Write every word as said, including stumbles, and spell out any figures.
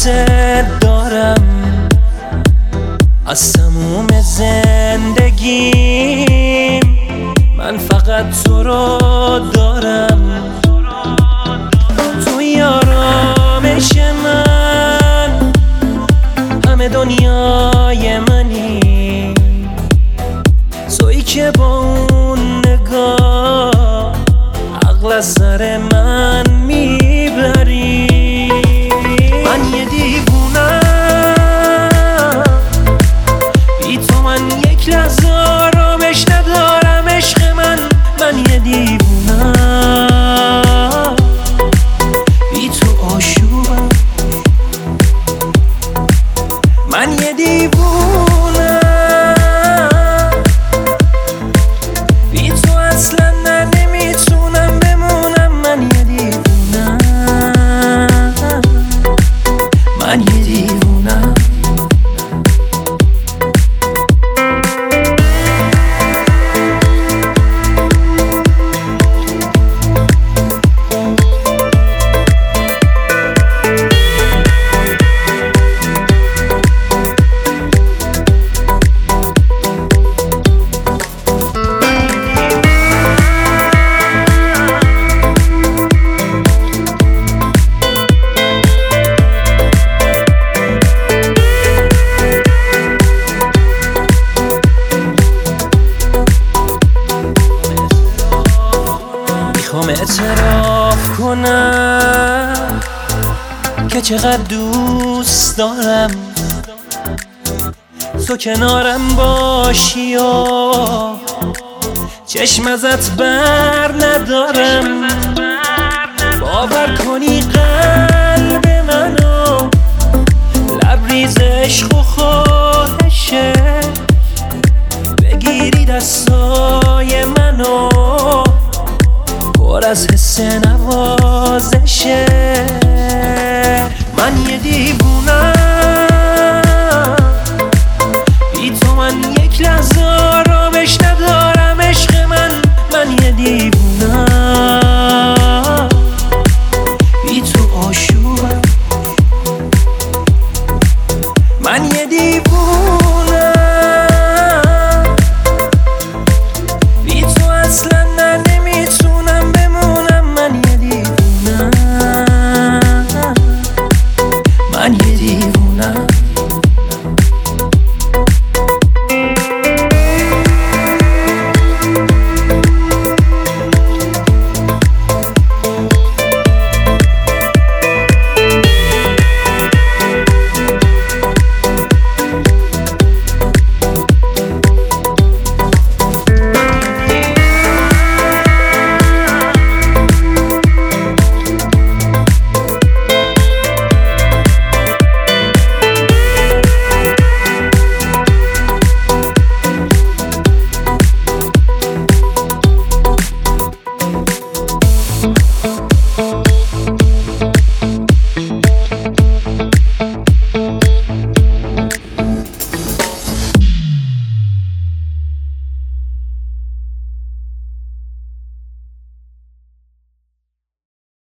دوست دارم از تموم زندگیم، من فقط تو رو دارم. توی آرامش من همه دنیای منی، تویی که با اون نگاه عقل از سر من میبری. من یه دیوونم، بی تو من یک لحظه آرامش ندارم. عشق من، من یه دیوونم، بی تو آشوبم. من یه دیوونم، بی تو اصلا نه نمیتونم بمونم. من یه دیوونم، من یه دیوونم. میخوام اعتراف کنم که چقدر دوست دارم تو کنارم باشی و چشم ازت بر ندارم. باور کنی قلب منو لبریز عشق و خواهشه، بگیری دستای منو پر از حس نوازشه. من یه دیوونم، بی تو من یک لحظه